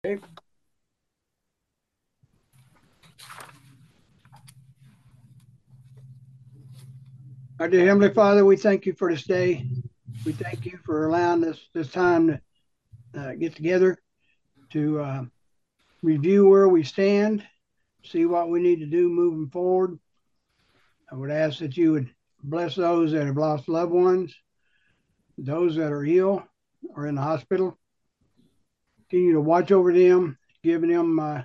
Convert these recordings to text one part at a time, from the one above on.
Okay. Our dear Heavenly Father, we thank you for this day. We thank you for allowing us this time to get together to review where we stand, see what we need to do moving forward. I would ask that you would bless those that have lost loved ones, those that are ill or in the hospital. Continue to watch over them, giving them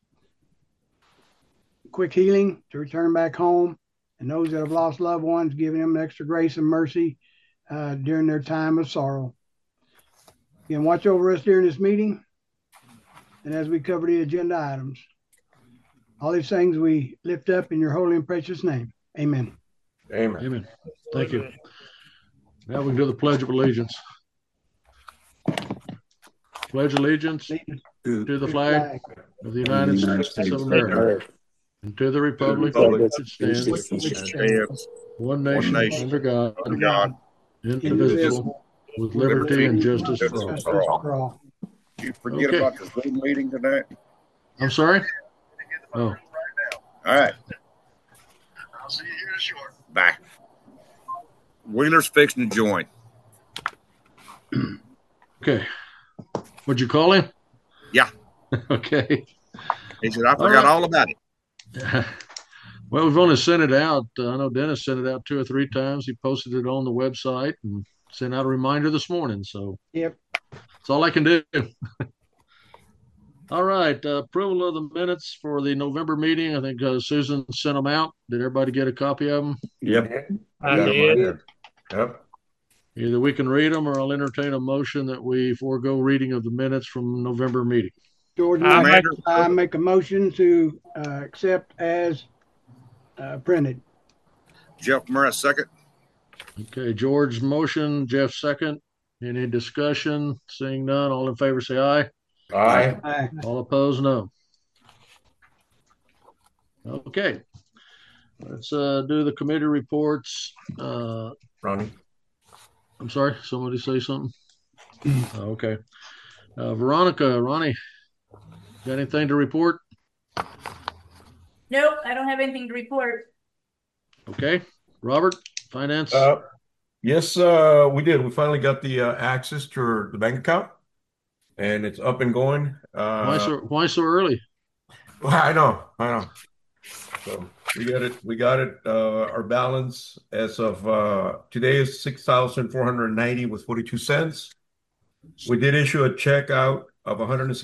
quick healing to return back home, and those that have lost loved ones, giving them extra grace and mercy during their time of sorrow. Again, watch over us during this meeting and as we cover the agenda items. All these things we lift up in your holy and precious name. Amen. Amen. Amen. Thank you. Now we can do the Pledge of Allegiance. Pledge allegiance to the flag of the United States of America and to the republic which stands one nation under God, indivisible, with liberty and justice for all. You forget about the Zoom meeting tonight? I'm sorry? Oh. All right. I'll see you here short. Bye. Wheeler's fixing to join. Okay. What'd you call him? Yeah. Okay. He said, I forgot all about it. Well, we've only sent it out. I know Dennis sent it out 2 or 3 times. He posted it on the website and sent out a reminder this morning. So Yep. That's all I can do. All right. Approval of the minutes for the November meeting. I think Susan sent them out. Did everybody get a copy of them? Yep. I did. Yep. Either we can read them or I'll entertain a motion that we forego reading of the minutes from November meeting. George, I make a motion to accept as printed. Jeff Murray, second. Okay. George motion, Jeff second. Any discussion? Seeing none, all in favor say aye. Aye. Aye. All opposed, no. Okay. Let's do the committee reports. Ronnie. I'm sorry, somebody say something? Okay. Veronica, Ronnie, got anything to report? Nope, I don't have anything to report. Okay. Robert, finance? Yes, we did. We finally got the access to the bank account, and it's up and going. Why so early? Well, I know. So we got it. Our balance as of today is $6,490 with 42 cents. We did issue a check out of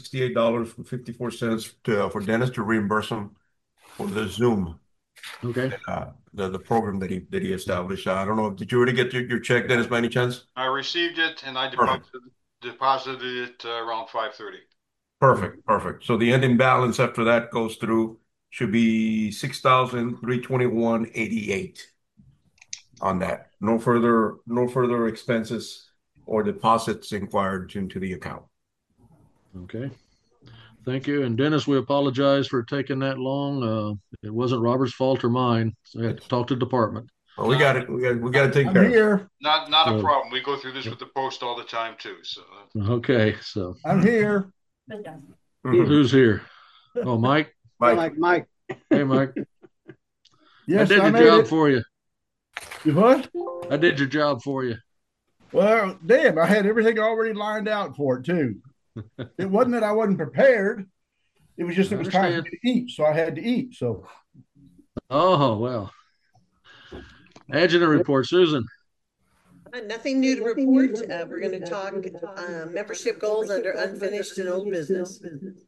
$168.54 for Dennis to reimburse him for the Zoom. Okay. The program that he established. I don't know. Did you already get your check, Dennis, by any chance? I received it and I deposited it around 5:30. Perfect. So the ending balance after that goes through should be $6,321.88 on that. No further expenses or deposits inquired into the account. Okay. Thank you. And Dennis, we apologize for taking that long. It wasn't Robert's fault or mine. So I had to talk to the department. Well, we got it. We got to take care of it. Not a problem. We go through this with the post all the time too. So okay. So I'm here. Who's here? Oh, Mike. Mike. Hey, Mike. Yes, I did your job for you. You what? I did your job for you. Well, damn, I had everything already lined out for it too. It wasn't that I wasn't prepared. It was just it was time for me to eat, so I had to eat. So. Oh well. Adjutant report, Susan. Nothing new to report. We're going to talk membership goals under unfinished and old business.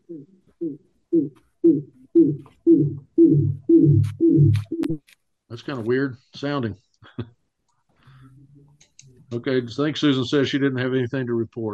That's kind of weird sounding. Okay, I think Susan says she didn't have anything to report.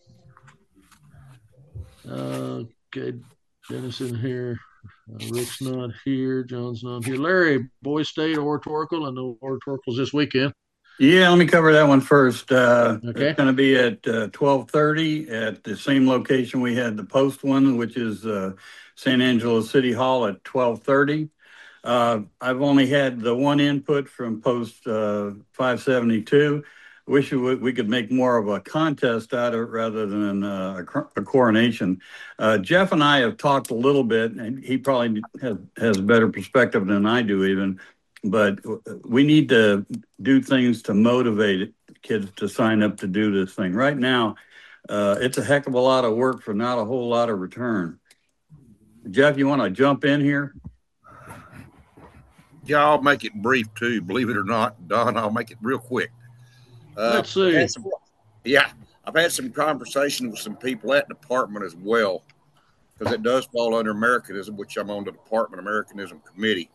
Okay, Dennis in here. Rick's not here. John's not here. Larry, Boy State Oratorical. I know Oratorical's this weekend. Yeah, let me cover that one first. Okay. It's going to be at 12:30 at the same location we had the post one, which is San Angelo City Hall at 12:30. I've only had the one input from post 572. wish we could make more of a contest out of it rather than a coronation. Jeff and I have talked a little bit, and he probably has a better perspective than I do even, but we need to do things to motivate kids to sign up to do this thing. Right now, it's a heck of a lot of work for not a whole lot of return. Jeff, you want to jump in here? Yeah, I'll make it brief too. Believe it or not, Don, I'll make it real quick. Let's see. I've had some conversation with some people at the department as well, because it does fall under Americanism, which I'm on the Department Americanism Committee.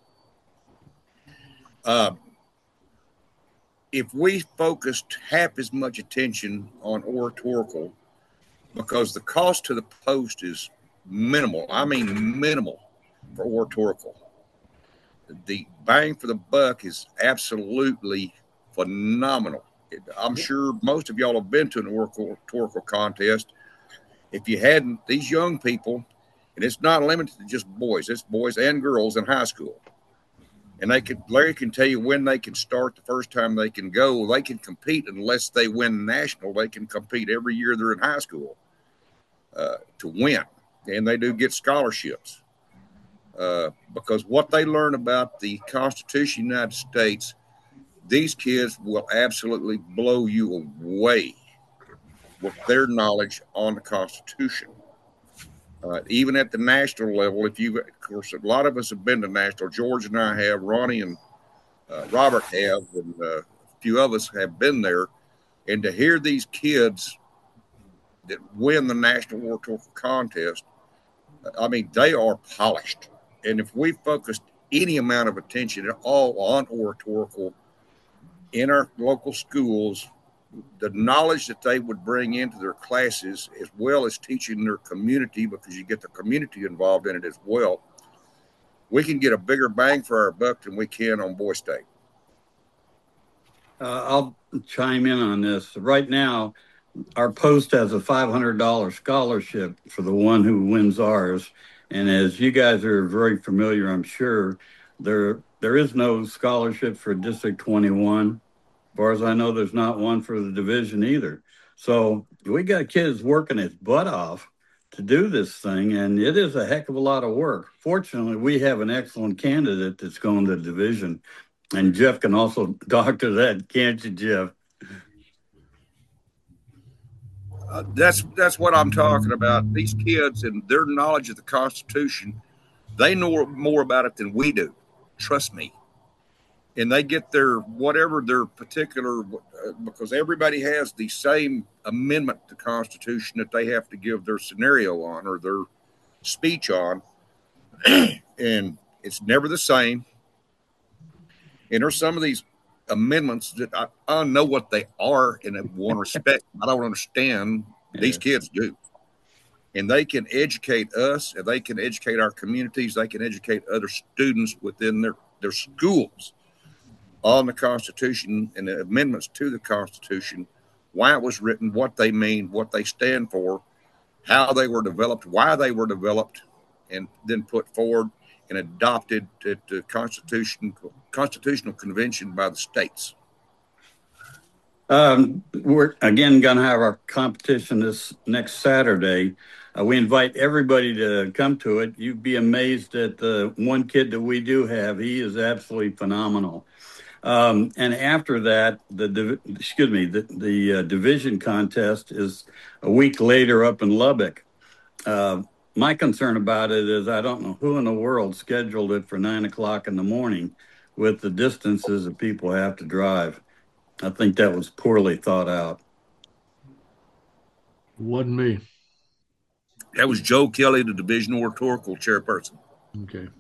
If we focused half as much attention on oratorical, because the cost to the post is minimal, I mean minimal for oratorical. The bang for the buck is absolutely phenomenal. I'm sure most of y'all have been to an oratorical contest. If you hadn't, these young people, and it's not limited to just boys, it's boys and girls in high school. And Larry can tell you when they can start, the first time they can go. They can compete unless they win national. They can compete every year they're in high school to win. And they do get scholarships because what they learn about the Constitution of the United States, these kids will absolutely blow you away with their knowledge on the Constitution. Even at the national level, of course, a lot of us have been to national. George and I have, Ronnie and Robert have, and a few of us have been there. And to hear these kids that win the national oratorical contest, I mean, they are polished. And if we focused any amount of attention at all on oratorical in our local schools, the knowledge that they would bring into their classes, as well as teaching their community, because you get the community involved in it as well, we can get a bigger bang for our buck than we can on Boy State. I'll chime in on this. Right now, our post has a $500 scholarship for the one who wins ours. And as you guys are very familiar, I'm sure, there is no scholarship for District 21. As far as I know, there's not one for the division either. So we got kids working his butt off to do this thing, and it is a heck of a lot of work. Fortunately, we have an excellent candidate that's going to the division, and Jeff can also doctor that, can't you, Jeff? That's what I'm talking about. These kids and their knowledge of the Constitution, they know more about it than we do. Trust me. And they get their whatever their particular, because everybody has the same amendment to the Constitution that they have to give their scenario on or their speech on. And it's never the same. And there's some of these amendments that I know what they are in one respect. I don't understand. These kids do. And they can educate us, and they can educate our communities. They can educate other students within their schools on the Constitution and the amendments to the Constitution, why it was written, what they mean, what they stand for, how they were developed, why they were developed, and then put forward and adopted at the Constitutional Convention by the states. We're again going to have our competition this next Saturday. We invite everybody to come to it. You'd be amazed at the one kid that we do have. He is absolutely phenomenal. And after that, the division contest is a week later up in Lubbock. My concern about it is I don't know who in the world scheduled it for 9 o'clock in the morning with the distances that people have to drive. I think that was poorly thought out. Wasn't me. That was Joe Kelly, the division oratorical chairperson. Okay.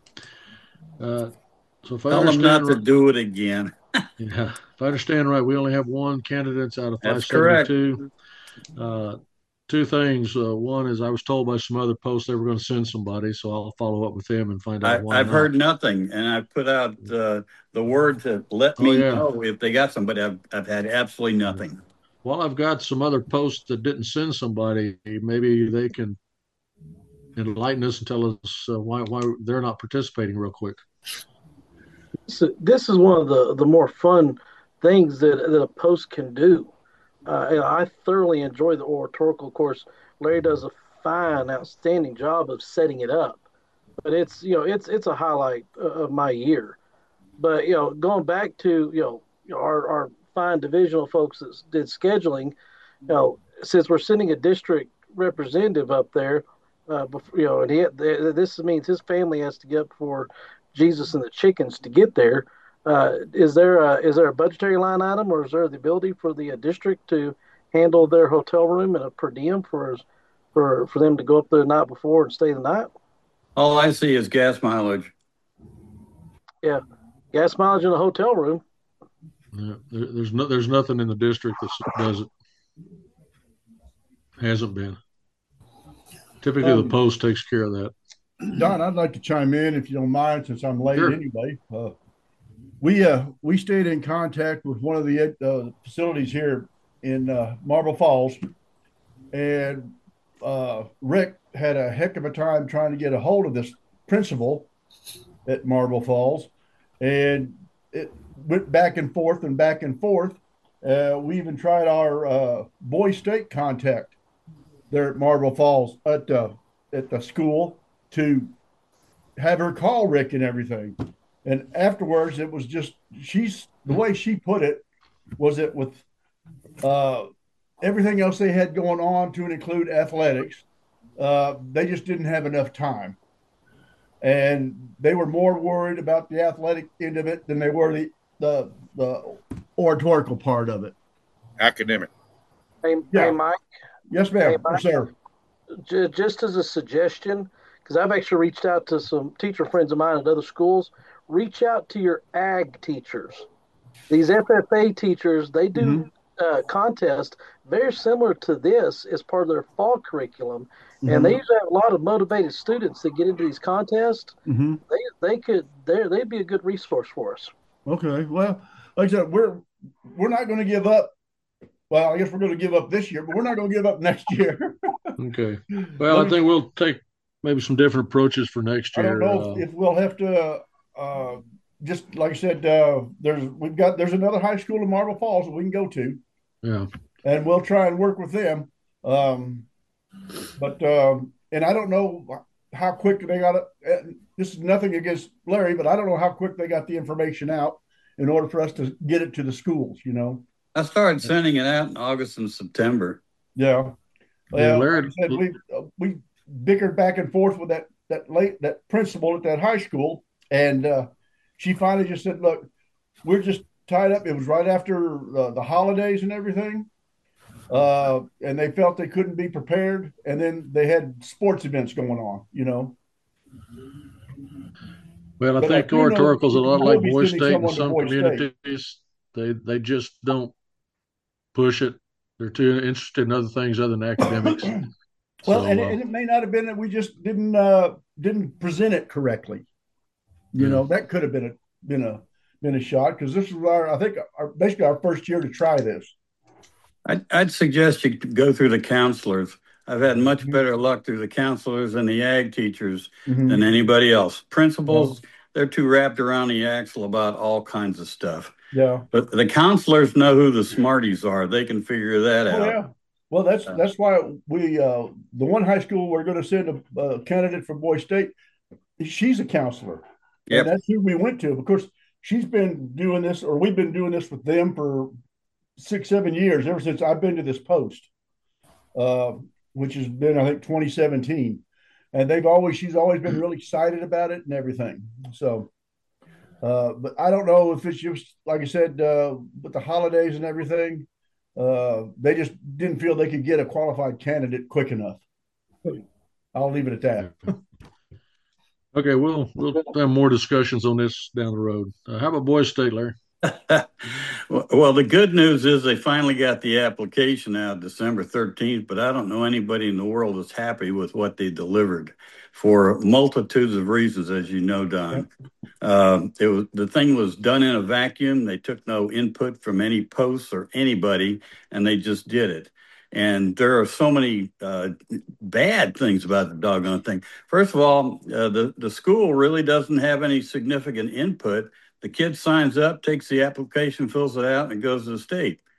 So if I Tell them not to do it again. Yeah, if I understand right, we only have one candidate out of 572. Two things. One is I was told by some other posts they were going to send somebody, so I'll follow up with them and find out why. I've heard nothing, and I put out the word to let me know if they got somebody. I've had absolutely nothing. Well, I've got some other posts that didn't send somebody. Maybe they can enlighten us and tell us why they're not participating real quick. So this is one of the more fun things that a post can do. I thoroughly enjoy the oratorical course. Larry does a fine, outstanding job of setting it up. But it's a highlight of my year. But going back to our fine divisional folks that did scheduling, since we're sending a district representative up there, and this means his family has to get up for Jesus and the chickens to get there. Is there a budgetary line item, or is there the ability for the district to handle their hotel room and a per diem for them to go up there the night before and stay the night? All I see is gas mileage. Yeah, gas mileage in a hotel room. Yeah, there's nothing in the district that does it. Hasn't been. Typically, the post takes care of that. Don, I'd like to chime in if you don't mind, since I'm late anyway. We stayed in contact with one of the facilities here in Marble Falls, and Rick had a heck of a time trying to get a hold of this principal at Marble Falls, and it went back and forth and back and forth. We even tried our Boy State contact there at Marble Falls at the school to have her call Rick and everything. And afterwards, it was just, the way she put it was that with everything else they had going on, to include athletics, they just didn't have enough time. And they were more worried about the athletic end of it than they were the oratorical part of it. Academic. Hey, Mike. Yes, ma'am. Hey, Mike. Yes, sir. Just as a suggestion, because I've actually reached out to some teacher friends of mine at other schools, reach out to your ag teachers. These FFA teachers, they do contests very similar to this as part of their fall curriculum. And they usually have a lot of motivated students that get into these contests. They'd be a good resource for us. Okay. Well, like I said, we're not going to give up. Well, I guess we're going to give up this year, but we're not going to give up next year. Okay. Well, I think we'll take maybe some different approaches for next year. I don't know if we'll have to just like I said, there's another high school in Marble Falls that we can go to. Yeah. And we'll try and work with them. But and I don't know how quick they got it. This is nothing against Larry, but I don't know how quick they got the information out in order for us to get it to the schools, I started sending it out in August and September. Yeah. Well, Larry, like I said, we bickered back and forth with that principal at that high school, and she finally just said, "Look, we're just tied up." It was right after the holidays and everything, and they felt they couldn't be prepared, and then they had sports events going on, Well, I think oratorical's a lot like Boy State in some communities. They just don't push it. They're too interested in other things other than academics. Well, and it may not have been that we just didn't present it correctly. That could have been a shot, because this is basically our first year to try this. I'd suggest you go through the counselors. I've had much better luck through the counselors and the ag teachers than anybody else. Principals, they're too wrapped around the axle about all kinds of stuff. Yeah. But the counselors know who the smarties are. They can figure that out. Yeah. Well, that's why we the one high school we're going to send a candidate for Boy State, she's a counselor. Yep. And that's who we went to. Of course, she's been doing this, or we've been doing this with them for 6-7 years, ever since I've been to this post, which has been, I think, 2017. And she's always been really excited about it and everything. So, but I don't know if it's just, like I said, with the holidays and everything, they just didn't feel they could get a qualified candidate quick enough. I'll leave it at that. Okay, we'll have more discussions on this down the road. How about Boy State, Larry? Well, the good news is they finally got the application out December 13th, but I don't know anybody in the world that's happy with what they delivered for multitudes of reasons, as you know, Don. The thing was done in a vacuum. They took no input from any posts or anybody, and they just did it. And there are so many bad things about the doggone thing. First of all, the school really doesn't have any significant input. The kid signs up, takes the application, fills it out, and goes to the state.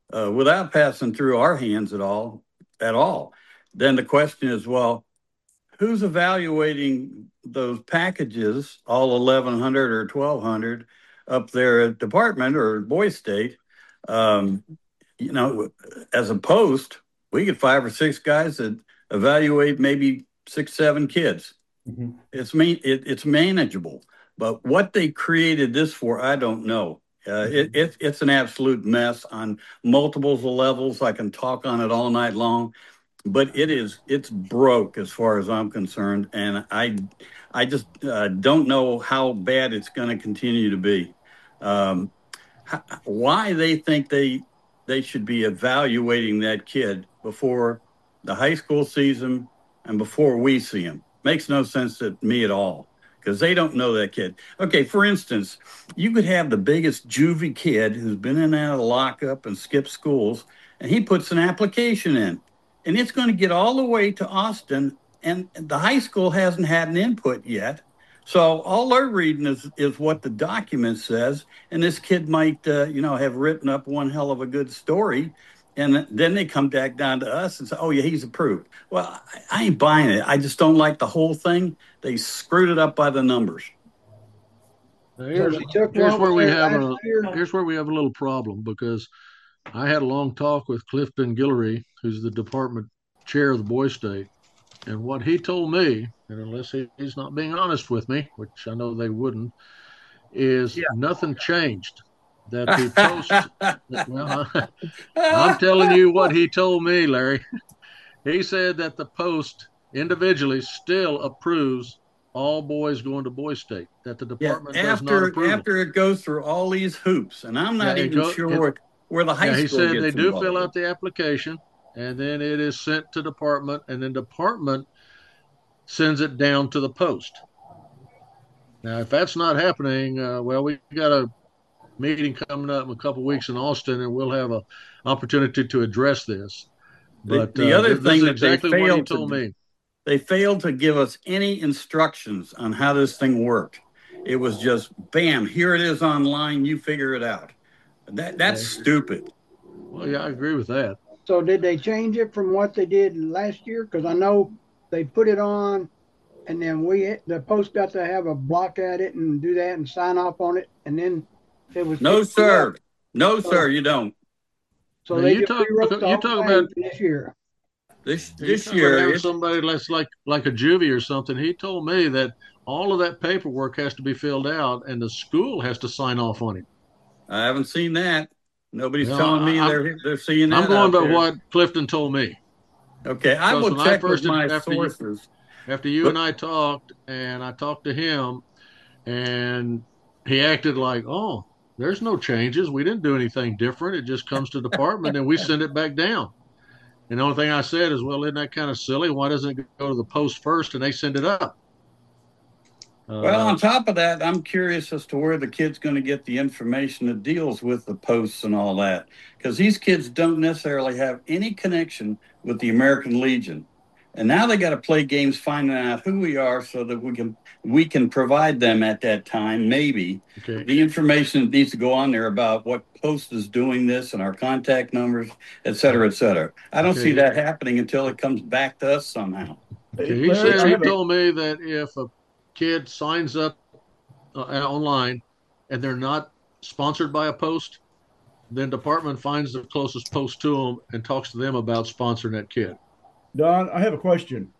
without passing through our hands at all. Then the question is, well, who's evaluating those packages, all 1,100 or 1,200 up there at Department or Boys State? You know, as a post, we get 5 or 6 guys that evaluate maybe 6, 7 kids. Mm-hmm. It's manageable, but what they created this for, I don't know. It's an absolute mess on multiples of levels. I can talk on it all night long, but it's broke as far as I'm concerned, and I just don't know how bad it's going to continue to be. Why they think they should be evaluating that kid before the high school season and before we see him makes no sense to me at all, because they don't know that kid. Okay, for instance, you could have the biggest juvie kid who's been in and out of lockup and skipped schools, and he puts an application in, and it's going to get all the way to Austin, and the high school hasn't had an input yet. So all they're reading is what the document says, and this kid might, have written up one hell of a good story, and then they come back down to us and say, "Oh yeah, he's approved." Well, I ain't buying it. I just don't like the whole thing. They screwed it up by the numbers. Here's where we have a little problem, because I had a long talk with Clifton Guillory, who's the department chair of the Boys State. And what he told me, and unless he's not being honest with me, which I know they wouldn't, is nothing changed. That the post, well, I'm telling you what he told me, Larry. He said that the post individually still approves all boys going to Boys State, that the department does not approve after it goes through all these hoops, and I'm not even sure where the high school gets involved. He said they do fill out the application, and then it is sent to department, and then department sends it down to the post. Now, if that's not happening, we got a meeting coming up in a couple of weeks in Austin, and we'll have an opportunity to address this. But the other thing that exactly they what he failed told me. They failed to give us any instructions on how this thing worked. It was just, bam, here it is online. You figure it out. That's stupid. Well, yeah, I agree with that. So did they change it from what they did last year? Because I know they put it on, and then the post got to have a block at it and do that and sign off on it, and then it was no, sir. No, sir, you don't. So now they you talk about this year. This year, somebody that's like a juvie or something. He told me that all of that paperwork has to be filled out, and the school has to sign off on it. I haven't seen that. Nobody's telling me they're seeing that. I'm going by what Clifton told me. Okay, I will check with my sources. After you and I talked, and I talked to him, and he acted like, "Oh, there's no changes. We didn't do anything different. It just comes to department, and we send it back down." And the only thing I said is, "Well, isn't that kind of silly? Why doesn't it go to the post first, and they send it up?" Well, on top of that, I'm curious as to where the kid's going to get the information that deals with the posts and all that, because these kids don't necessarily have any connection with the American Legion. And now they got to play games finding out who we are so that we can provide them at that time, maybe, the information that needs to go on there about what post is doing this and our contact numbers, et cetera, et cetera. I don't see that happening until it comes back to us somehow. He told me that if a kid signs up online and they're not sponsored by a post, then department finds the closest post to them and talks to them about sponsoring that kid. Don, I have a question.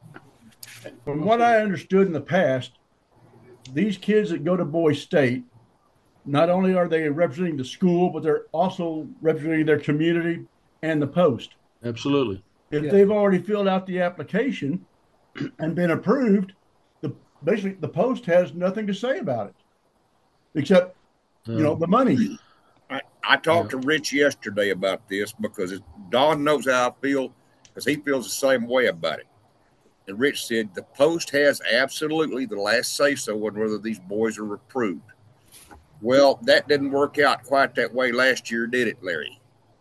From what I understood in the past, these kids that go to Boys State, not only are they representing the school, but they're also representing their community and the post. Absolutely. If they've already filled out the application and been approved, basically the post has nothing to say about it, except, the money. I talked to Rich yesterday about this because Don knows how I feel, because he feels the same way about it. And Rich said the post has absolutely the last say-so on whether these boys are approved. Well, that didn't work out quite that way last year, did it, Larry?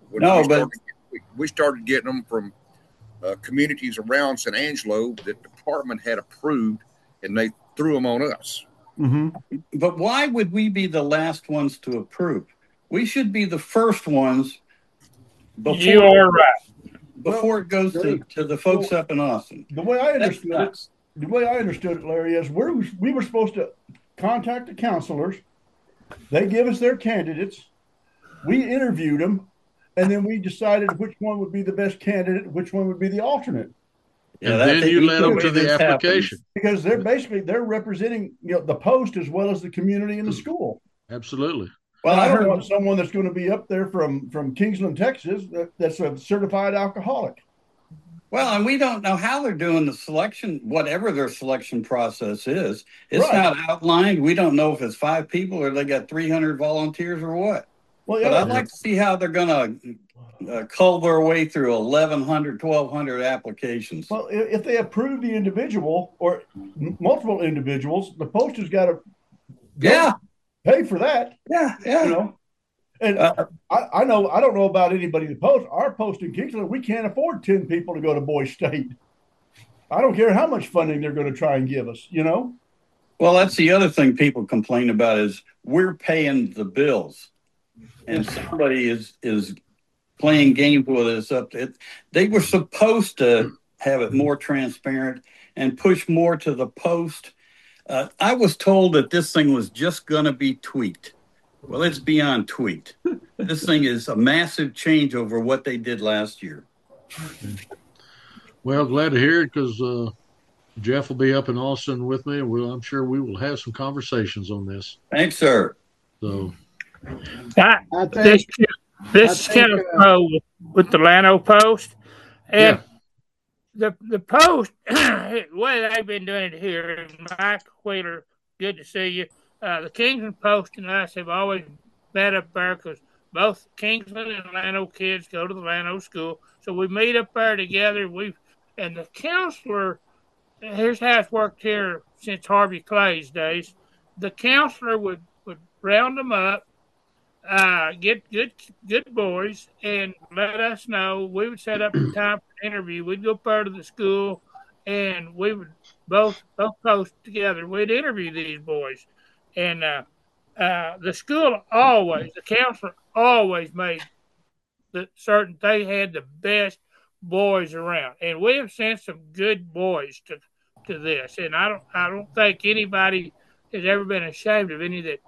We started getting them from communities around San Angelo that the department had approved, and they threw them on us. Mm-hmm. But why would we be the last ones to approve? We should be the first ones You are right. Before it goes to the folks up in Austin. The way I understood it, Larry, is we were supposed to contact the counselors. They give us their candidates. We interviewed them, and then we decided which one would be the best candidate, which one would be the alternate. And then you led them to the application. Because they're representing the post as well as the community and the school. Absolutely. Well, I don't want someone that's going to be up there from Kingsland, Texas, that's a certified alcoholic. Well, and we don't know how they're doing the selection, whatever their selection process is. It's not outlined. We don't know if it's 5 people or they got 300 volunteers or what. Well, but I'd like to see how they're going to cull their way through 1,100, 1,200 applications. Well, if they approve the individual or multiple individuals, the post has got to pay for that. Yeah. And I know, I don't know about anybody that posts. Our post in Kingsland, we can't afford 10 people to go to Boise State. I don't care how much funding they're going to try and give us, Well, that's the other thing people complain about is we're paying the bills. And somebody is playing games with us up there. They were supposed to have it more transparent and push more to the post. I was told that this thing was just going to be tweaked. Well, it's beyond tweaked. This thing is a massive change over what they did last year. Well, glad to hear it because Jeff will be up in Austin with me, and I'm sure we will have some conversations on this. Thanks, sir. So, this kind of pro with the Llano Post, and the Post, the way they've been doing it here, Mike Wheeler, good to see you. The Kingsland Post and us have always met up there because both Kingsland and Llano kids go to the Llano school. So we meet up there together. And the counselor, here's how it's worked here since Harvey Clay's days. The counselor would round them up, get good boys, and let us know. We would set up a time for an interview. We'd go up there to the school, and we would both post together. We'd interview these boys. And the school the counselor always made certain they had the best boys around, and we have sent some good boys to this. And I don't think anybody has ever been ashamed of any that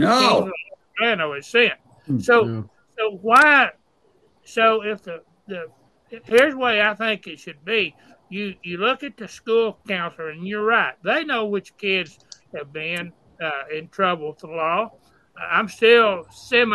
Llano has sent. So why? So if here's the way I think it should be. You look at the school counselor, and you're right. They know which kids have been in trouble with the law. I'm still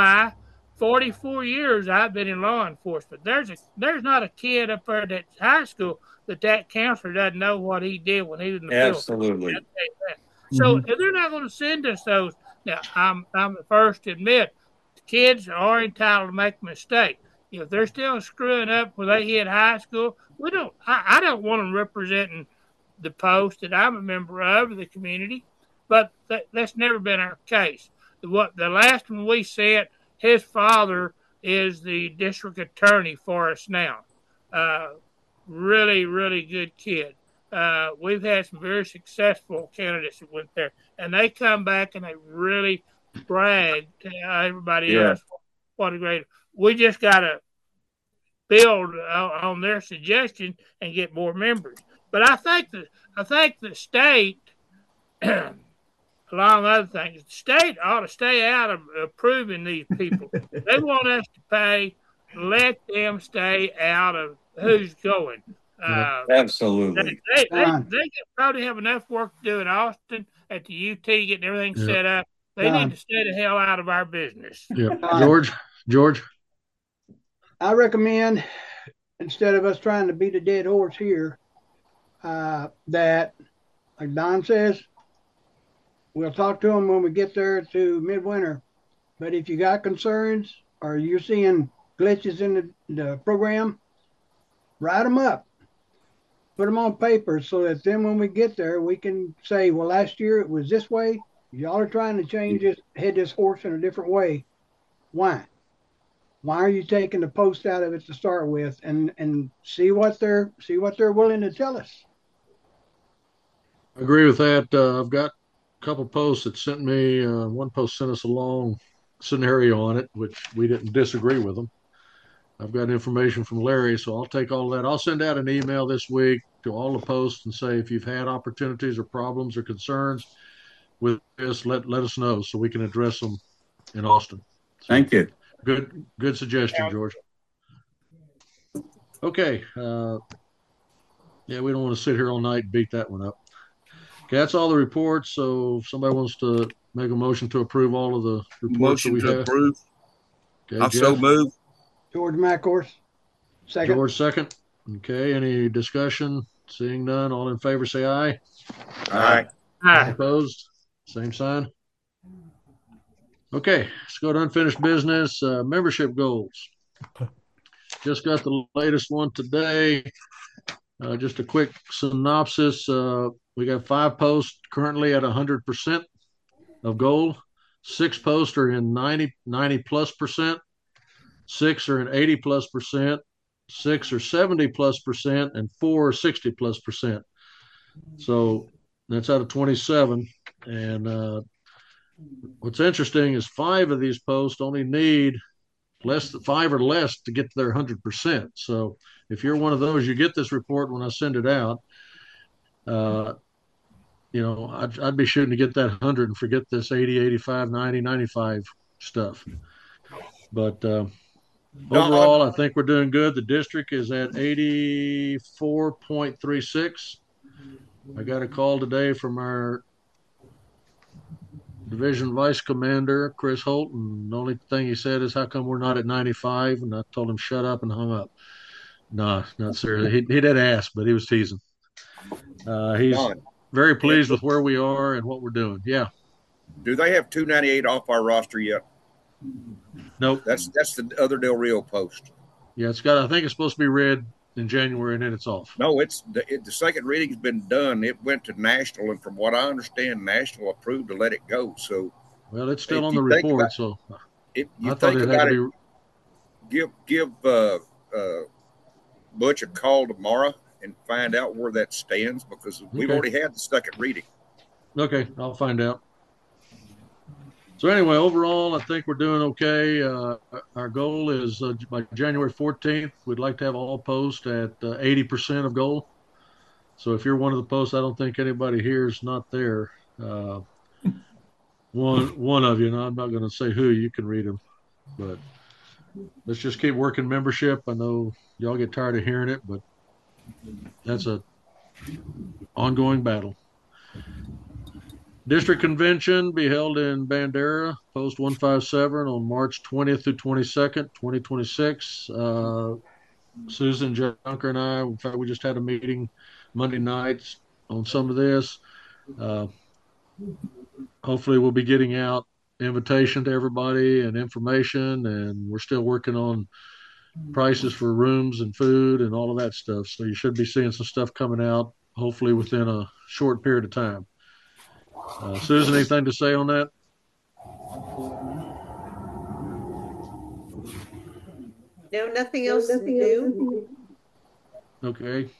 44 years I've been in law enforcement. There's not a kid up there at high school that counselor doesn't know what he did when he was in the field. Absolutely. So if they're not going to send us those, now I'm the first to admit kids are entitled to make a mistake. If they're still screwing up when they hit high school, I don't want them representing the post that I'm a member of the community. But that's never been our case. The last one we sent, his father is the district attorney for us now. Really, really good kid. We've had some very successful candidates that went there, and they come back and they really brag to everybody else what a great. We just got to build on their suggestion and get more members. But I think the state. Along other things, the state ought to stay out of approving these people. They want us to pay. Let them stay out of who's going. Absolutely. They probably have enough work to do in Austin at the UT getting everything set up. They need to stay the hell out of our business. Yeah, George. I recommend, instead of us trying to beat a dead horse here, that, like Don says, we'll talk to them when we get there to midwinter. But if you got concerns or you're seeing glitches in the program, write them up. Put them on paper so that then when we get there, we can say, well, last year it was this way. Y'all are trying to head this horse in a different way. Why? Why are you taking the post out of it to start with and see what they're willing to tell us? I agree with that. I've got couple posts that sent me, one post sent us a long scenario on it, which we didn't disagree with them. I've got information from Larry, so I'll take all that. I'll send out an email this week to all the posts and say if you've had opportunities or problems or concerns with this, let us know so we can address them in Austin. So, thank you. Good suggestion, George. Okay. Yeah, we don't want to sit here all night and beat that one up. Okay, that's all the reports. So if somebody wants to make a motion to approve all of the reports Motion that we to have. approve. Okay, I so Jeff? move. George McHorse, second. George, second. Okay, any discussion? Seeing none, all in favor say aye. Aye. Aye. Opposed? Same sign. Okay, let's go to unfinished business. Membership goals. Just got the latest one today. Just a quick synopsis. We got 5 posts currently at 100% of goal. 6 posts are in 90 plus percent. 6 are in 80 plus percent. 6 are 70 plus percent, and 4 are 60 plus percent. So that's out of 27. And what's interesting is 5 of these posts only need less than 5 or less to get to their 100%. So if you're one of those, you get this report when I send it out. You know, I'd be shooting to get that 100 and forget this 80, 85, 90, 95 stuff. But overall, I think we're doing good. The district is at 84.36. I got a call today from our Division Vice Commander, Chris Holt, and the only thing he said is, how come we're not at 95? And I told him, shut up, and hung up. No, not seriously. He did ask, but he was teasing. He's very pleased with where we are and what we're doing. Yeah. Do they have 298 off our roster yet? Nope. That's the other Del Rio post. Yeah, it's got. I think it's supposed to be read in January, and then it's off. No, it's the second reading's been done. It went to national, and from what I understand, national approved to let it go. So, well, it's still on the report. So, if you I thought think it about had it, to be. give Butch a call tomorrow and find out where that stands, because we've already had the second reading. Okay, I'll find out. So anyway, overall, I think we're doing okay. Our goal is by January 14th, we'd like to have all posts at 80% of goal. So if you're one of the posts, I don't think anybody here is not there. One of you, and I'm not going to say who, you can read them. But let's just keep working membership. I know y'all get tired of hearing it, but that's a ongoing battle. District Convention be held in Bandera, Post 157 on March 20th through 22nd, 2026. Susan Junker and I, in fact, we just had a meeting Monday nights on some of this. Hopefully we'll be getting out invitation to everybody and information, and we're still working on prices for rooms and food and all of that stuff. So you should be seeing some stuff coming out, hopefully within a short period of time. Susan, anything to say on that? No, nothing else new. Okay.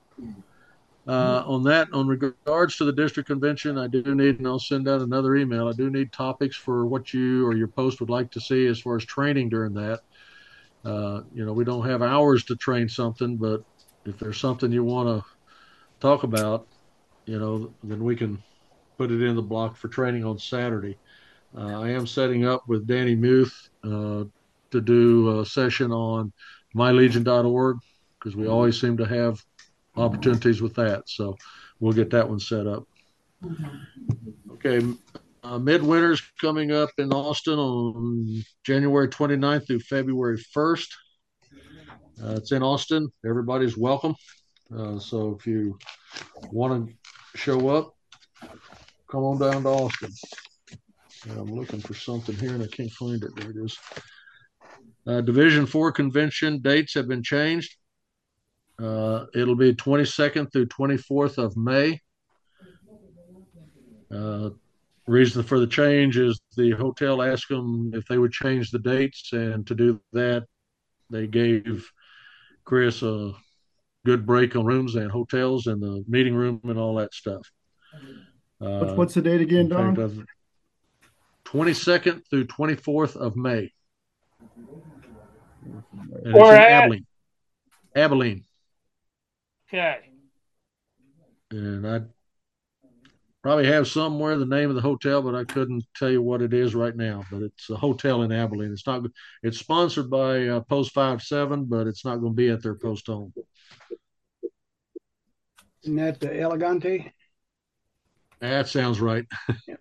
On regards to the district convention, I do need, and I'll send out another email, I do need topics for what you or your post would like to see as far as training during that. We don't have hours to train something, but if there's something you want to talk about, then we can put it in the block for training on Saturday. I am setting up with Danny Muth to do a session on mylegion.org, because we always seem to have opportunities with that. So we'll get that one set up. Okay. Midwinter's coming up in Austin on January 29th through February 1st. It's in Austin. Everybody's welcome. So if you want to show up, come on down to Austin. I'm looking for something here and I can't find it. There it is. Division 4 convention dates have been changed. It'll be 22nd through 24th of May. Reason for the change is the hotel asked them if they would change the dates, and to do that, they gave Chris a good break on rooms and hotels and the meeting room and all that stuff. What's the date again, Don? 22nd through 24th of May. And it's in Abilene. Abilene. Okay. And I probably have somewhere the name of the hotel, but I couldn't tell you what it is right now. But it's a hotel in Abilene. It's not. It's sponsored by Post 57, but it's not going to be at their post home. Isn't that the Elegante? That sounds right. Yep.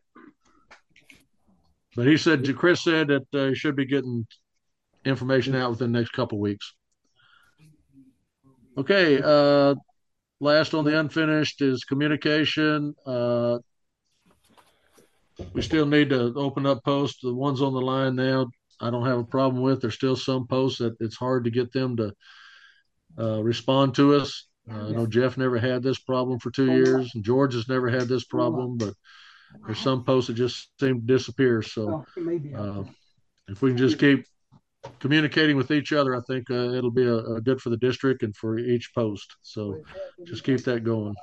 But Chris said that he should be getting information out within the next couple of weeks. Okay. Last on the unfinished is communication. We still need to open up posts. The ones on the line now, I don't have a problem with. There's still some posts that it's hard to get them to respond to us. I know Jeff never had this problem for 2 years, and George has never had this problem, but there's some posts that just seem to disappear. So if we can just keep communicating with each other, I think it'll be a good for the district and for each post. So just keep that going.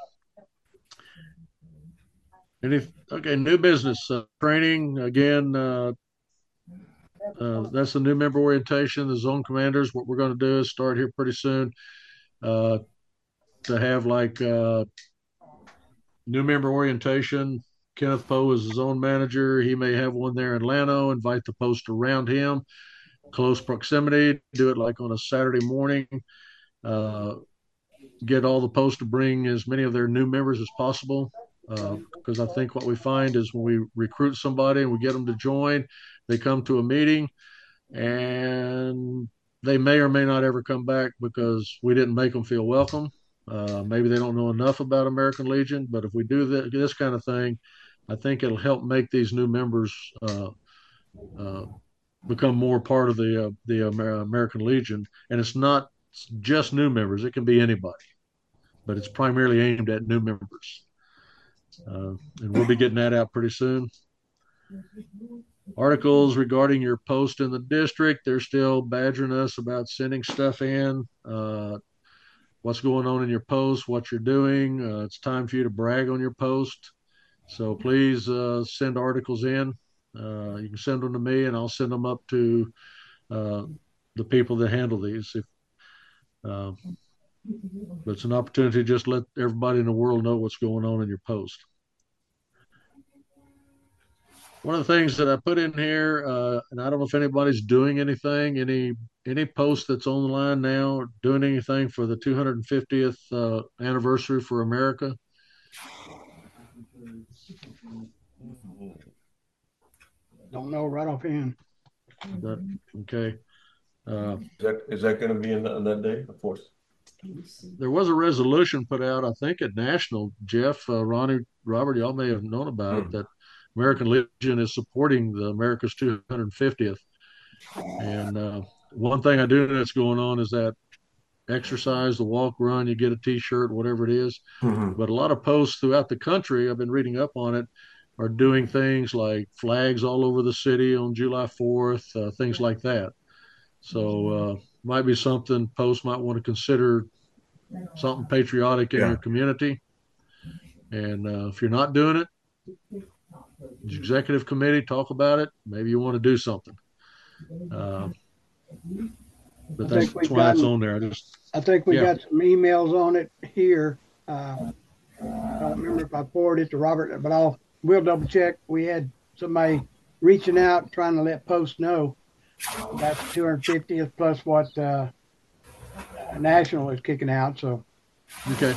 Okay, new business training again. That's the new member orientation. The zone commanders. What we're going to do is start here pretty soon to have like new member orientation. Kenneth Poe is the zone manager. He may have one there in Llano. Invite the post around him. Close proximity. Do it like on a Saturday morning. Get all the posts to bring as many of their new members as possible. Because I think what we find is when we recruit somebody and we get them to join, they come to a meeting and they may or may not ever come back because we didn't make them feel welcome. Maybe they don't know enough about American Legion, but if we do this kind of thing, I think it'll help make these new members become more part of the American Legion. And it's not just new members. It can be anybody, but it's primarily aimed at new members. And we'll be getting that out pretty soon. Articles regarding your post in the district, they're still badgering us about sending stuff in, what's going on in your post, what you're doing. It's time for you to brag on your post. So please send articles in. You can send them to me and I'll send them up to the people that handle these. But it's an opportunity to just let everybody in the world know what's going on in your post. One of the things that I put in here, and I don't know if anybody's doing anything, any post that's on the line now, doing anything for the 250th anniversary for America. Don't know right offhand. Okay. Is that going to be on that day? Of course. There was a resolution put out, I think, at National. Jeff, Ronnie, Robert, y'all may have known about it, that American Legion is supporting the America's 250th. And one thing I do know that's going on is that exercise, the walk, run, you get a T-shirt, whatever it is. Mm-hmm. But a lot of posts throughout the country, I've been reading up on it, are doing things like flags all over the city on July 4th, things like that. So might be something posts might want to consider, something patriotic in your community. And if you're not doing it, the executive committee, talk about it. Maybe you want to do something. But that's why it's on there. I think we got some emails on it here. I don't remember if I forwarded it to Robert, but we'll double check. We had somebody reaching out, trying to let posts know about the 250th plus what National is kicking out. So okay.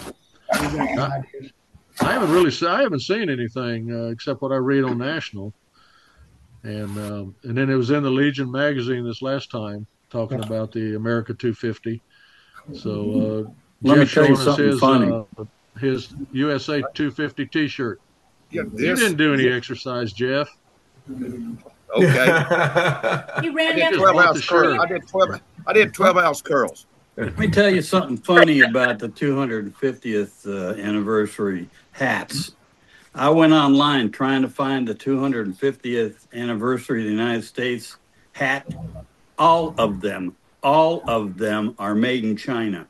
I haven't seen anything except what I read on National, and then it was in the Legion magazine this last time talking about the America 250. So let me tell you something funny. His USA 250 T-shirt. Yeah, you didn't do any exercise, Jeff. Okay. He ran I did 12-ounce curls. I did 12-ounce curls. Let me tell you something funny about the 250th anniversary hats. I went online trying to find the 250th anniversary of the United States hat. All of them are made in China.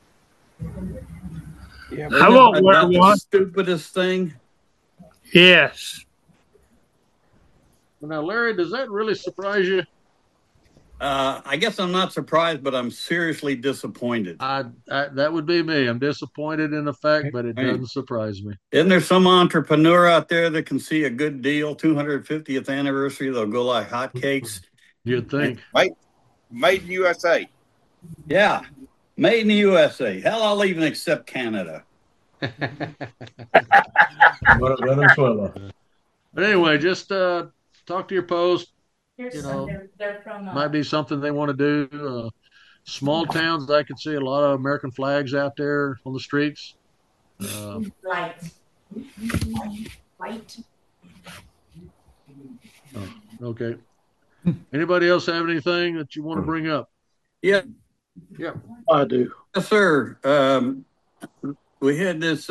Yeah, I won't wear the one. Stupidest thing. Yes. Now, Larry, does that really surprise you? I guess I'm not surprised, but I'm seriously disappointed. That would be me. I'm disappointed in the fact, but it doesn't surprise me. Isn't there some entrepreneur out there that can see a good deal? 250th anniversary, they'll go like hotcakes. You'd think. Made in USA. Yeah, made in the USA. Hell, I'll even accept Canada. Venezuela. But anyway, just talk to your post. Here's they're from, might be something they want to do. Small towns, I could see a lot of American flags out there on the streets. Light. Oh, okay. Anybody else have anything that you want to bring up? Yeah. I do. Yes, sir. We had this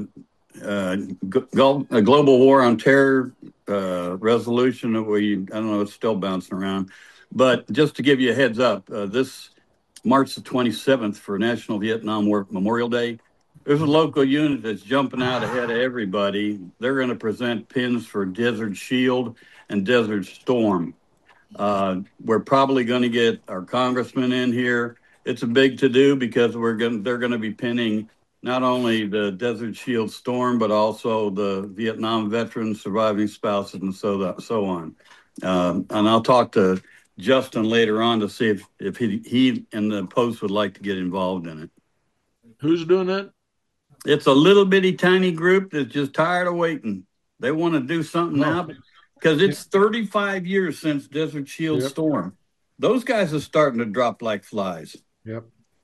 global war on terror resolution that I don't know, it's still bouncing around. But just to give you a heads up, this March the 27th for National Vietnam War Memorial Day, there's a local unit that's jumping out ahead of everybody. They're going to present pins for Desert Shield and Desert Storm. We're probably going to get our congressman in here. It's a big to-do because they're going to be pinning not only the Desert Shield Storm, but also the Vietnam veterans, surviving spouses, and so on. And I'll talk to Justin later on to see if he and the Post would like to get involved in it. Who's doing that? It's a little bitty tiny group that's just tired of waiting. They want to do something now because it's 35 years since Desert Shield Storm. Those guys are starting to drop like flies. Yep.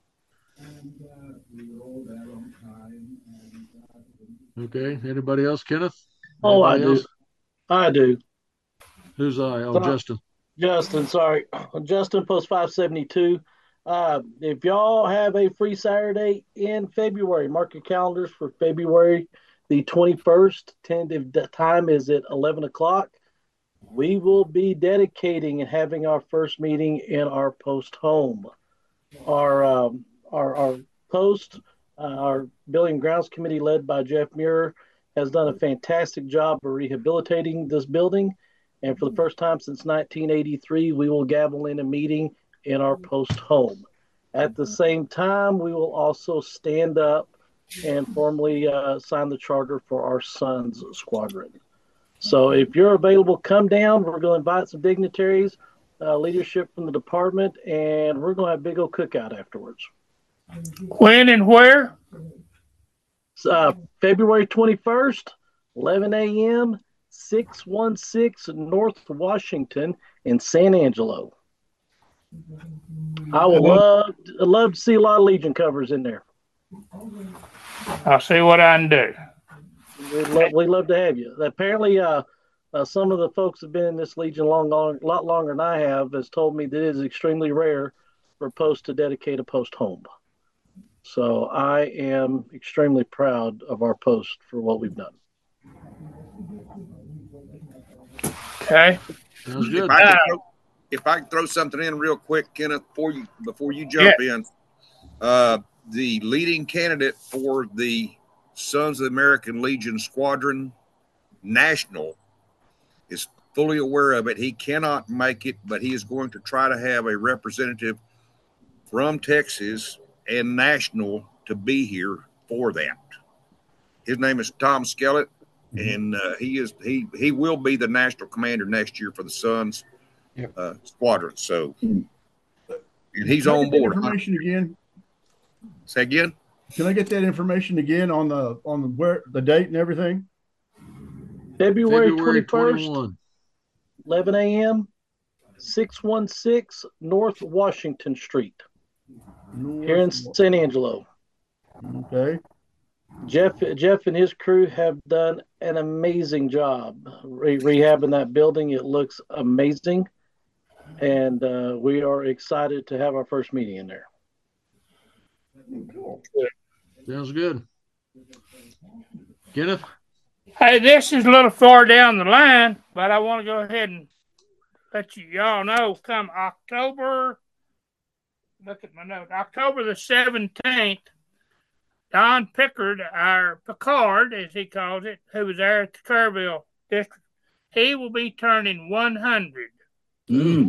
Okay. Anybody else, Kenneth? Oh, Anybody I do. Who's I? Oh, Justin. Justin, sorry. Justin, Post 572. If y'all have a free Saturday in February, mark your calendars for February the 21st. Tentative time is at 11 o'clock. We will be dedicating and having our first meeting in our Post home. Our Post, our Building and Grounds Committee led by Jeff Muir has done a fantastic job of rehabilitating this building. And for the first time since 1983, we will gavel in a meeting in our Post home. At the same time, we will also stand up and formally sign the charter for our Sons Squadron. So if you're available, come down. We're going to invite some dignitaries, leadership from the department, and we're going to have a big old cookout afterwards. When and where? February 21st, 11 a.m., 616 North Washington in San Angelo. I would love to see a lot of Legion covers in there. I'll see what I can do. We'd love to have you. Apparently, some of the folks have been in this Legion a lot longer than I have, has told me that it is extremely rare for a Post to dedicate a Post home. So I am extremely proud of our Post for what we've done. Okay. Sounds good. If I can throw something in real quick, Kenneth, before you jump in, the leading candidate for the Sons of the American Legion Squadron National is fully aware of it. He cannot make it, but he is going to try to have a representative from Texas and National to be here for that. His name is Tom Skellett, and he will be the national commander next year for the Sons Squadron. So, and he's on board. Information again. Say again. Can I get that information again on the date and everything? February 21st, 11 a.m., 616 North Washington Street, here in San Angelo. Okay. Jeff and his crew have done an amazing job rehabbing that building. It looks amazing, and we are excited to have our first meeting in there. Cool. Sounds good. Kenneth? Hey, this is a little far down the line, but I want to go ahead and let y'all know come October, look at my note, October the 17th, Don Pickard, our Picard, as he calls it, who was there at the Kerrville District, he will be turning 100.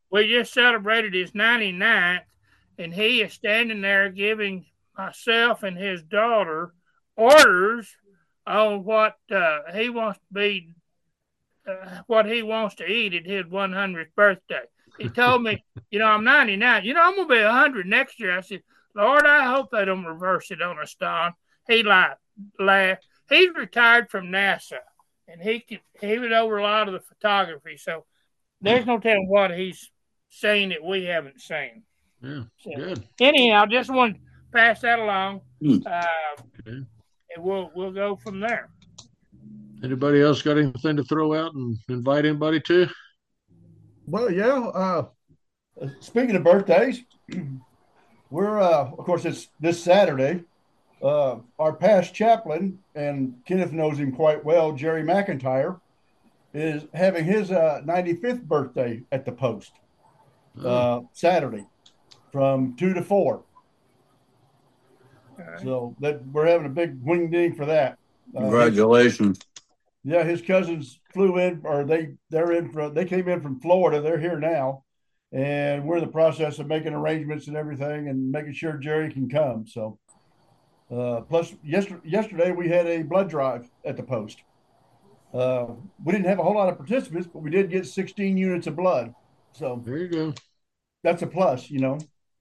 we just celebrated his 99th, and he is standing there giving myself and his daughter orders on what he wants to be, what he wants to eat at his 100th birthday. He told me, I'm 99. I'm going to be 100 next year. I said, Lord, I hope they don't reverse it on us, Don. He laughed. He's retired from NASA, and he was over a lot of the photography. So there's no telling what he's seen that we haven't seen. Yeah, good. Anyhow, just want to pass that along, and we'll go from there. Anybody else got anything to throw out and invite anybody to? Well, yeah. Speaking of birthdays, we're of course it's this Saturday. Our past chaplain, and Kenneth knows him quite well, Jerry McIntyre, is having his 95th birthday at the post Saturday from 2 to 4. Right. So that we're having a big wing ding for that. Congratulations. Yeah, his cousins flew in, or they came in from Florida. They're here now, and we're in the process of making arrangements and everything, and making sure Jerry can come. So, plus yesterday we had a blood drive at the post. We didn't have a whole lot of participants, but we did get 16 units of blood. So there you go. That's a plus, Yep.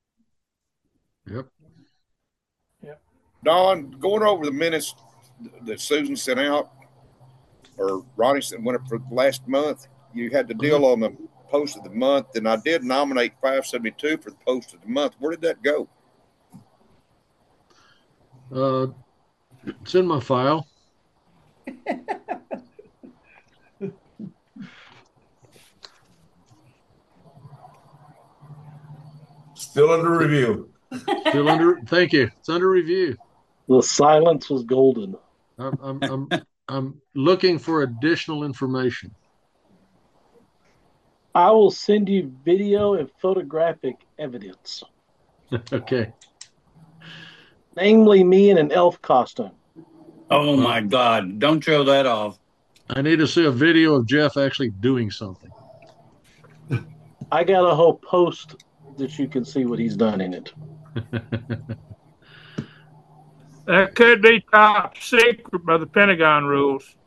Don, going over the minutes that Susan sent out, or Ronnie went up for last month, you had the deal on the post of the month, and I did nominate 572 for the post of the month. Where did that go? It's in my file. Still under review. Thank you. It's under review. The silence was golden. I'm looking for additional information. I will send you video and photographic evidence. Okay. Namely, me in an elf costume. Oh my God! Don't show that off. I need to see a video of Jeff actually doing something. I got a whole post that you can see what he's done in it. That could be top secret by the Pentagon rules.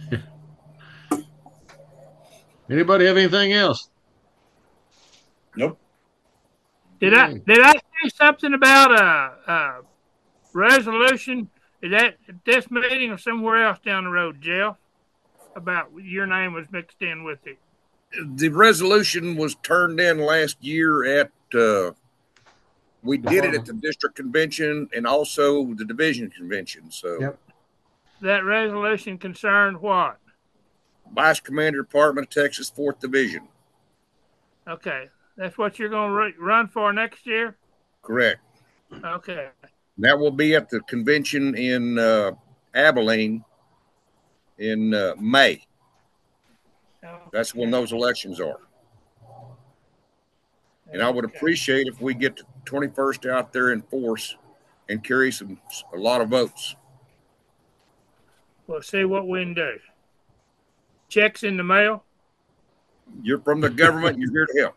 Anybody have anything else? Nope. Did I say something about a resolution? Is that at this meeting or somewhere else down the road, Jeff? About your name was mixed in with it. The resolution was turned in last year at we did it at the district convention and also the division convention. So yep. That resolution concerned what? Vice Commander, Department of Texas, 4th Division. Okay. That's what you're going to run for next year? Correct. Okay. That will be at the convention in Abilene in May. Okay. That's when those elections are. And I would appreciate if we get the 21st out there in force and carry a lot of votes. We'll see what we can do. Checks in the mail? You're from the government. You're here to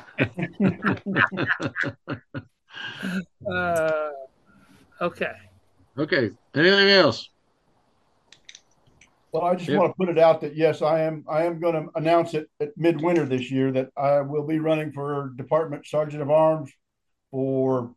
help. Okay. Okay. Anything else? Well, I just want to put it out that yes, I am going to announce it at midwinter this year that I will be running for Department Sergeant of Arms for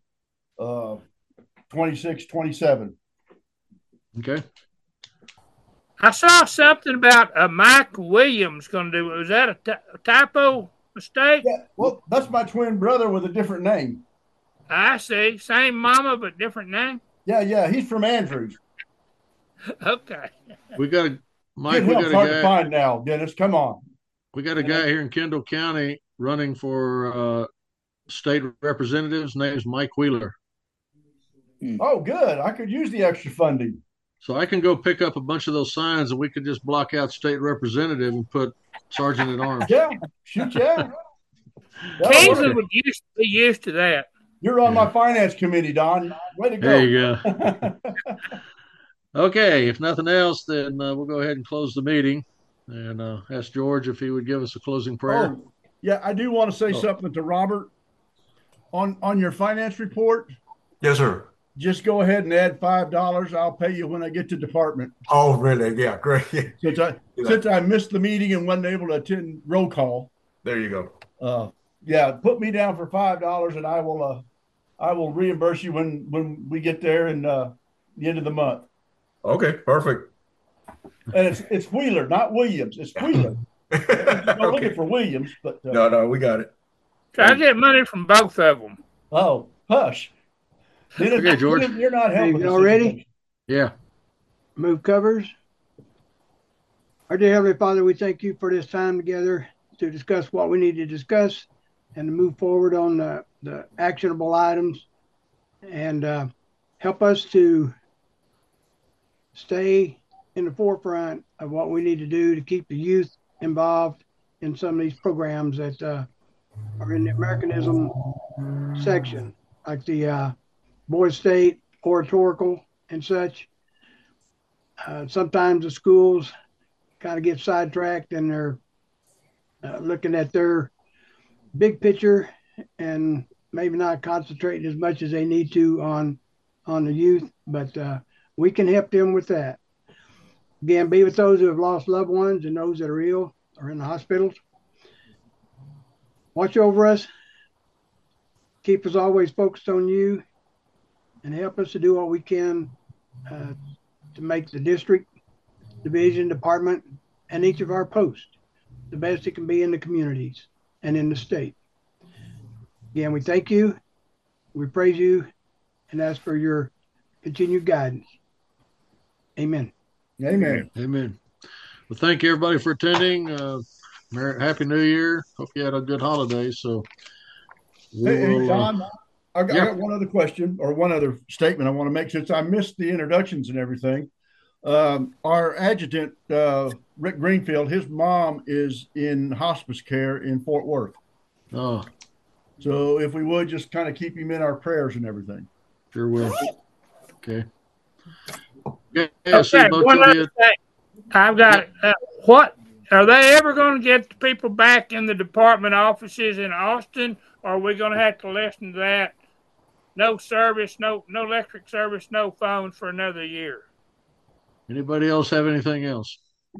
26-27. Okay. I saw something about Mike Williams going to do it. Was that a typo mistake? Yeah, well, that's my twin brother with a different name. I see. Same mama, but different name? Yeah. He's from Andrews. Okay. We got a Mike. We got a hard to find now, Dennis. Come on. We got a guy here in Kendall County running for state representatives. His name's Mike Wheeler. Oh, good. I could use the extra funding. So I can go pick up a bunch of those signs, and we could just block out state representative and put Sergeant at Arms. Yeah, shoot, yeah. Kingsley would be used to that. You're on my finance committee, Don. Way to go. There you go. Okay, if nothing else, then we'll go ahead and close the meeting and ask George if he would give us a closing prayer. Oh, Yeah, I do want to say something to Robert on your finance report. Yes, sir. Just go ahead and add $5. I'll pay you when I get to department. Oh, really? Yeah, great. Since I missed the meeting and wasn't able to attend roll call. There you go. Yeah, put me down for $5 and I will reimburse you when we get there in the end of the month. Okay, perfect. And it's Wheeler, not Williams. It's Wheeler. I'm looking for Williams, but no, we got it. So I get money from both of them. Oh, hush. Okay, George. You're not helping. You all ready? Yeah. Move covers. Our dear Heavenly Father, we thank you for this time together to discuss what we need to discuss and to move forward on the actionable items and help us to stay in the forefront of what we need to do to keep the youth involved in some of these programs that are in the Americanism section, like the Boys State, oratorical, and such. Sometimes the schools kind of get sidetracked and they're looking at their big picture and maybe not concentrating as much as they need to on the youth, but we can help them with that. Again, be with those who have lost loved ones and those that are ill or in the hospitals. Watch over us. Keep us always focused on you and help us to do what we can to make the district, division, department, and each of our posts the best it can be in the communities and in the state. Again, we thank you, we praise you, and ask for your continued guidance. Amen. Amen. Amen. Well, thank you everybody for attending. Happy New Year. Hope you had a good holiday. So, hey, Don, I got one other question or one other statement I want to make since I missed the introductions and everything. Our adjutant, Rick Greenfield, his mom is in hospice care in Fort Worth. Oh. So if we would just kind of keep him in our prayers and everything. Sure will. Okay. Okay, one other thing. I've got what are they ever going to get the people back in the department offices in Austin, or are we going to have to listen to that? No service, no electric service, no phones for another year. Anybody else have anything else?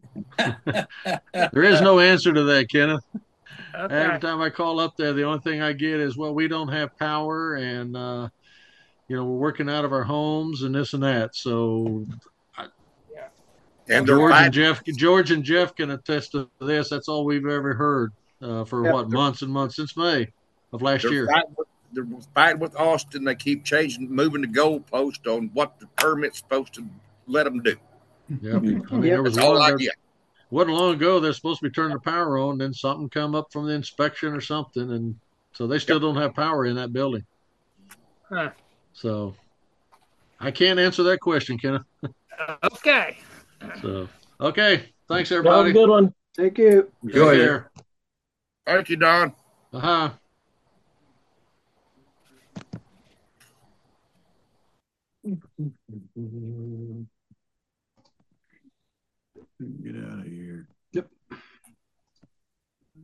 There is no answer to that, Kenneth. Okay. Every time I call up there, the only thing I get is, well, we don't have power and, we're working out of our homes and this and that. So and George and Jeff can attest to this. That's all we've ever heard for months and months since May of last year. They're fighting with Austin. They keep moving the goalpost on what the permit's supposed to let them do. Yeah, I mean, there was wasn't long ago they're supposed to be turning the power on, then something come up from the inspection or something, and so they still don't have power in that building. Huh. So I can't answer that question, Kenneth. Okay. So okay, thanks everybody. Have a good one. Thank you. Enjoy it. Thank you, Don. Get out of here.